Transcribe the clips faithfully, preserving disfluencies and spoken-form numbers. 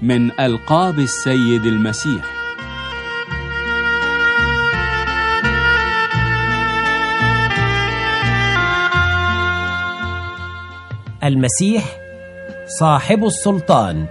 من ألقاب السيد المسيح. المسيح صاحب السلطان.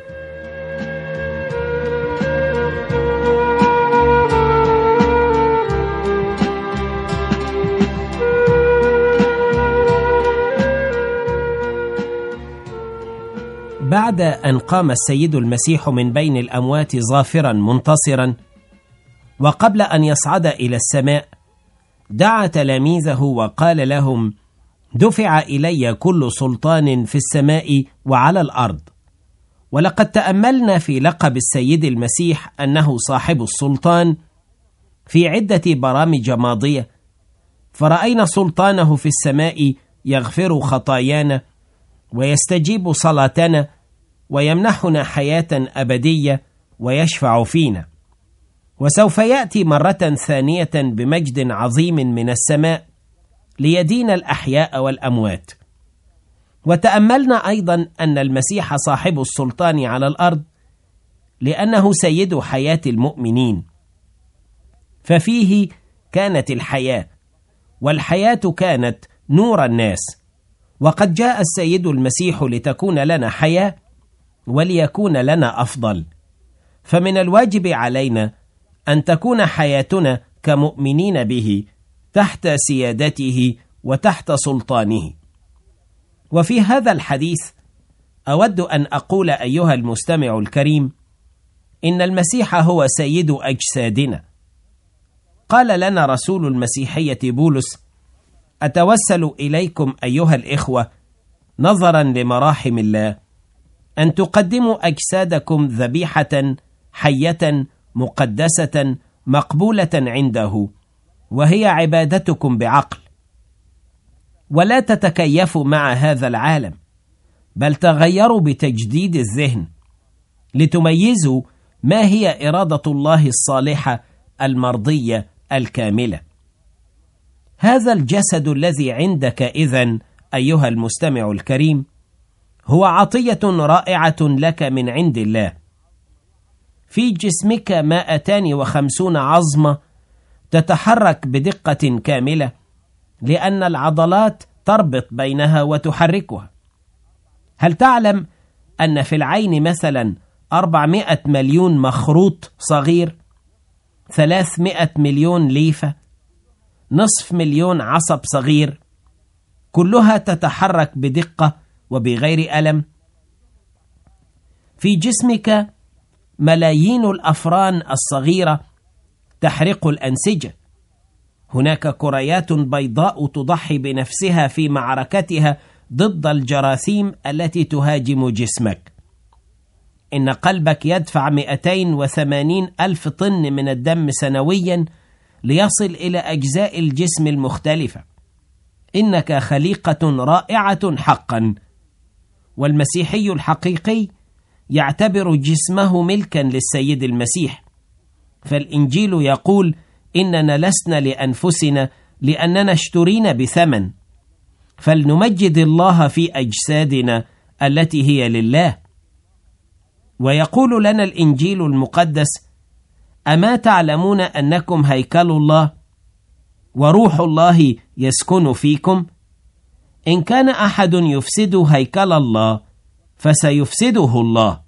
بعد أن قام السيد المسيح من بين الأموات ظافرا منتصرا، وقبل أن يصعد إلى السماء، دعا تلاميذه وقال لهم: دفع إلي كل سلطان في السماء وعلى الأرض. ولقد تأملنا في لقب السيد المسيح أنه صاحب السلطان في عدة برامج ماضية، فرأينا سلطانه في السماء يغفر خطايانا ويستجيب صلاتنا ويمنحنا حياة أبدية ويشفع فينا، وسوف يأتي مرة ثانية بمجد عظيم من السماء ليدين الأحياء والأموات. وتأملنا أيضا أن المسيح صاحب السلطان على الأرض لأنه سيد حياة المؤمنين، ففيه كانت الحياة، والحياة كانت نور الناس. وقد جاء السيد المسيح لتكون لنا حياة وليكون لنا أفضل، فمن الواجب علينا أن تكون حياتنا كمؤمنين به تحت سيادته وتحت سلطانه. وفي هذا الحديث أود أن أقول أيها المستمع الكريم إن المسيح هو سيد أجسادنا. قال لنا رسول المسيحية بولس: أتوسل إليكم أيها الإخوة نظرا لمراحم الله أن تقدموا أجسادكم ذبيحة حية مقدسة مقبولة عنده، وهي عبادتكم بعقل. ولا تتكيفوا مع هذا العالم، بل تغيروا بتجديد الذهن لتميزوا ما هي إرادة الله الصالحة المرضية الكاملة. هذا الجسد الذي عندك إذن أيها المستمع الكريم هو عطية رائعة لك من عند الله. في جسمك مائتان وخمسون عظمة تتحرك بدقة كاملة، لأن العضلات تربط بينها وتحركها. هل تعلم أن في العين مثلا أربعمائة مليون مخروط صغير، ثلاثمائة مليون ليفة، نصف مليون عصب صغير، كلها تتحرك بدقة وبغير ألم؟ في جسمك ملايين الأفران الصغيرة تحرق الأنسجة. هناك كريات بيضاء تضحي بنفسها في معركتها ضد الجراثيم التي تهاجم جسمك. إن قلبك يدفع مئتين وثمانين ألف طن من الدم سنويا ليصل إلى أجزاء الجسم المختلفة. إنك خليقة رائعة حقا. والمسيحي الحقيقي يعتبر جسمه ملكا للسيد المسيح، فالإنجيل يقول: إننا لسنا لأنفسنا لأننا اشترينا بثمن، فلنمجد الله في أجسادنا التي هي لله. ويقول لنا الإنجيل المقدس: أما تعلمون أنكم هيكل الله وروح الله يسكن فيكم؟ إن كان أحد يفسد هيكل الله فسيفسده الله.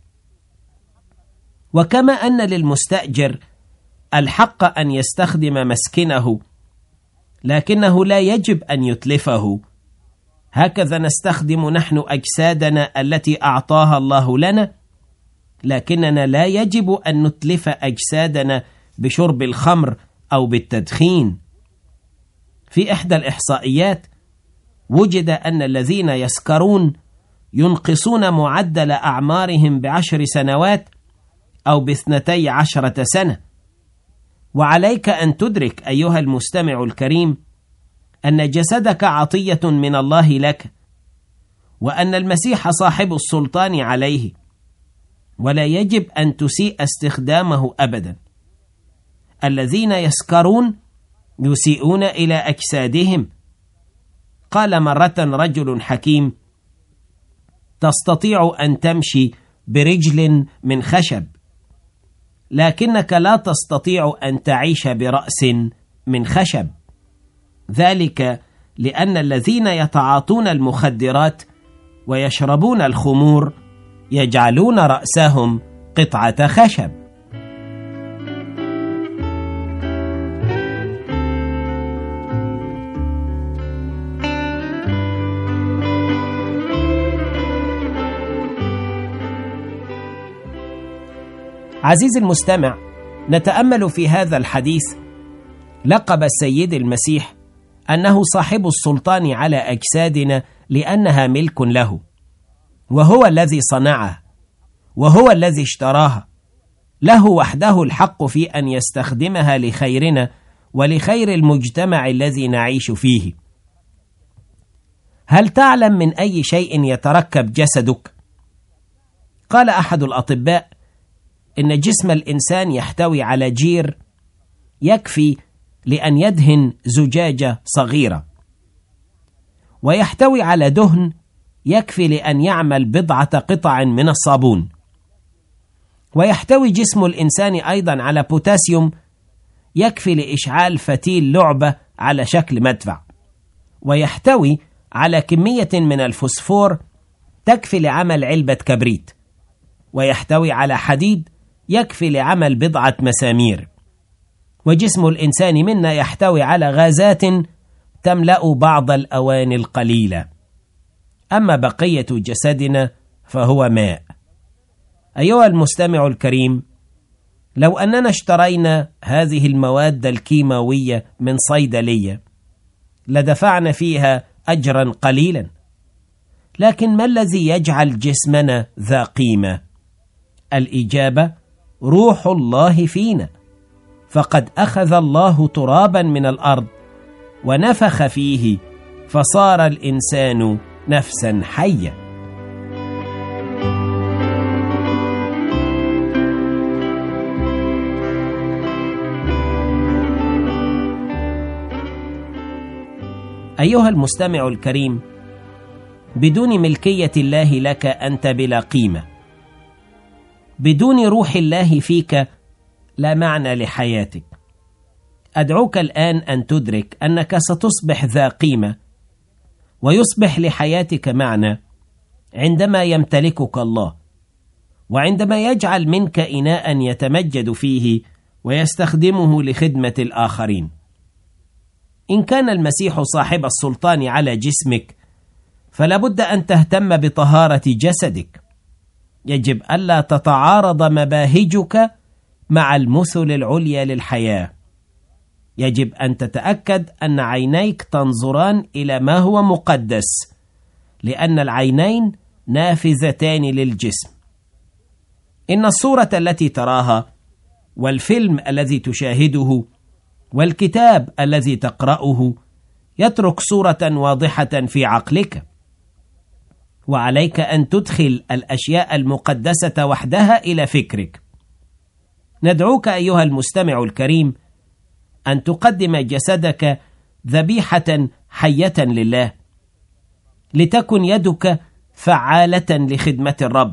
وكما أن للمستأجر الحق أن يستخدم مسكنه، لكنه لا يجب أن يتلفه، هكذا نستخدم نحن أجسادنا التي أعطاها الله لنا، لكننا لا يجب أن نتلف أجسادنا بشرب الخمر أو بالتدخين. في إحدى الإحصائيات وجد أن الذين يسكرون ينقصون معدل أعمارهم بعشر سنوات أو باثنتي عشرة سنة. وعليك أن تدرك أيها المستمع الكريم أن جسدك عطية من الله لك، وأن المسيح صاحب السلطان عليه، ولا يجب أن تسيء استخدامه أبدا. الذين يسكرون يسيئون إلى أجسادهم. قال مرة رجل حكيم: تستطيع أن تمشي برجل من خشب، لكنك لا تستطيع أن تعيش برأس من خشب. ذلك لأن الذين يتعاطون المخدرات ويشربون الخمور يجعلون رأسهم قطعة خشب. عزيزي المستمع، نتأمل في هذا الحديث. لقب السيد المسيح أنه صاحب السلطان على أجسادنا لأنها ملك له، وهو الذي صنعها، وهو الذي اشتراها. له وحده الحق في أن يستخدمها لخيرنا ولخير المجتمع الذي نعيش فيه. هل تعلم من أي شيء يتركب جسدك؟ قال أحد الأطباء إن جسم الإنسان يحتوي على جير يكفي لأن يدهن زجاجة صغيرة، ويحتوي على دهن يكفي لأن يعمل بضعة قطع من الصابون، ويحتوي جسم الإنسان أيضا على بوتاسيوم يكفي لإشعال فتيل لعبة على شكل مدفع، ويحتوي على كمية من الفوسفور تكفي لعمل علبة كبريت، ويحتوي على حديد يكفي لعمل بضعة مسامير. وجسم الإنسان منا يحتوي على غازات تملأ بعض الأواني القليلة، أما بقية جسدنا فهو ماء. أيها المستمع الكريم، لو أننا اشترينا هذه المواد الكيماوية من صيدلية لدفعنا فيها أجرا قليلا، لكن ما الذي يجعل جسمنا ذا قيمة؟ الإجابة روح الله فينا، فقد أخذ الله ترابا من الأرض ونفخ فيه فصار الإنسان نفسا حية. أيها المستمع الكريم، بدون ملكية الله لك أنت بلا قيمة. بدون روح الله فيك لا معنى لحياتك. أدعوك الآن أن تدرك أنك ستصبح ذا قيمة ويصبح لحياتك معنى عندما يمتلكك الله، وعندما يجعل منك إناء يتمجد فيه ويستخدمه لخدمة الآخرين. إن كان المسيح صاحب السلطان على جسمك فلا بد أن تهتم بطهارة جسدك. يجب ألا تتعارض مباهجك مع المثل العليا للحياة. يجب أن تتأكد أن عينيك تنظران إلى ما هو مقدس، لأن العينين نافذتان للجسم. إن الصورة التي تراها والفيلم الذي تشاهده والكتاب الذي تقرأه يترك صورة واضحة في عقلك، وعليك أن تدخل الأشياء المقدسة وحدها إلى فكرك. ندعوك أيها المستمع الكريم أن تقدم جسدك ذبيحة حية لله، لتكن يدك فعالة لخدمة الرب،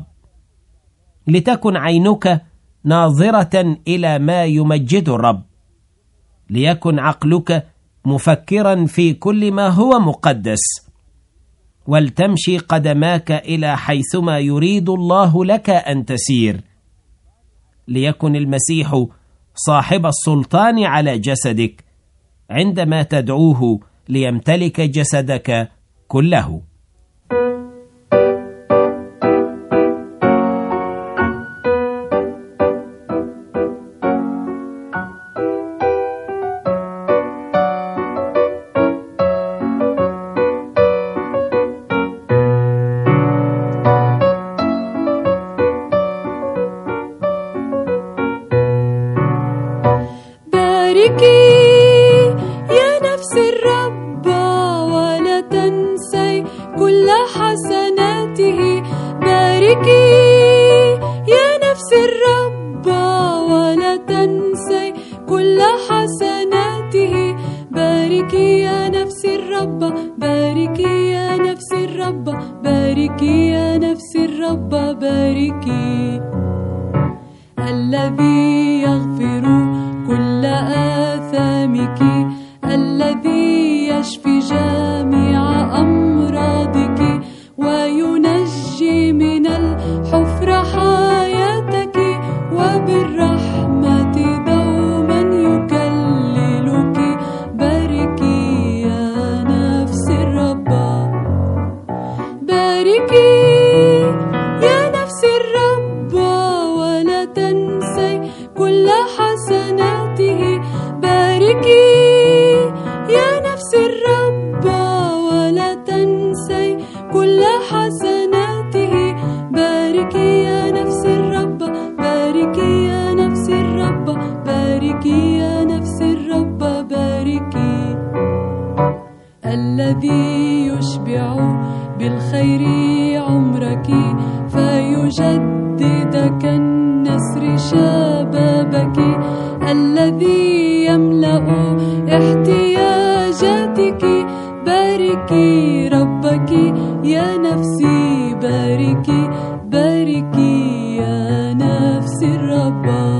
لتكن عينك ناظرة إلى ما يمجد الرب، ليكن عقلك مفكرا في كل ما هو مقدس، ولتمشي قدماك إلى حيثما يريد الله لك أن تسير، ليكن المسيح صاحب السلطان على جسدك عندما تدعوه ليمتلك جسدك كله. باركي يا نفس الرب، باركي يا نفس الرب. الرب باركي. الذي يغفر كل آثامك، الذي يشفي جميع أمراضك، وينجي من الحفرة حياتك، وبالرحمة دوما يكللك. باركي يا نفس الرب، باركي يا نفس الرب، ولا تنسي كل حسناته. باركي يا نفس الرب، ولا تنسي كل حسناته. باركي يا نفس الرب، باركي يا نفس الرب، باركي يا نفس الرب، باركي. الذي يشبع بالخير عمرك، فيجدد كالنسر شبابك. الذي يملأ احتياجاتك. باركي ربك يا نفسي، باركي باركي يا نفس الرب.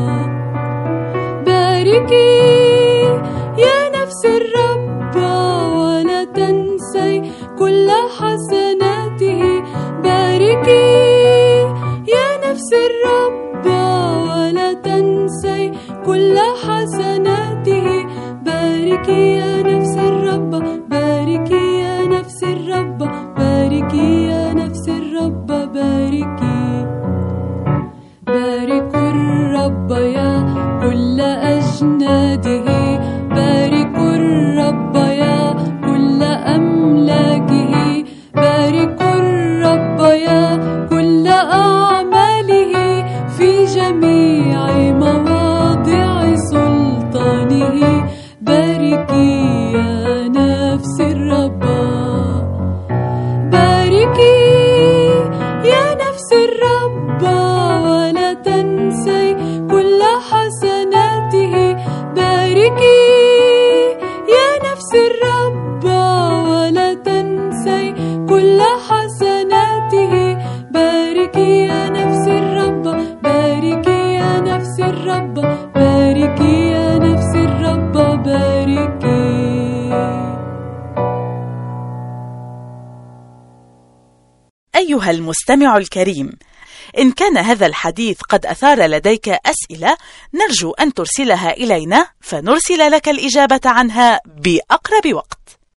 باركي يا نفس الرب، ولا تنسي كل حسناته. باركي يا نفس الرب، ولا تنسي كل حسناته. باركي يا نفس الرب، باركي يا نفس الرب، باركي يا نفس الرب، باركي. باركوا الرب يا كل أجناده، باركوا الرب يا كل أملاكه. باركوا الرب يا كل أعماله، في جميع مواضع سلطانه. باركي يا نفس الرب، باركي يا نفس الرب، ولا تنسي كل حسناته. باركي يا نفس الرب، ولا تنسي كل حسناته. باركي يا نفس الرب، باركي يا نفس الرب، باركي يا نفس الرب، باركي. أيها المستمع الكريم، إن كان هذا الحديث قد أثار لديك أسئلة، نرجو أن ترسلها إلينا فنرسل لك الإجابة عنها بأقرب وقت.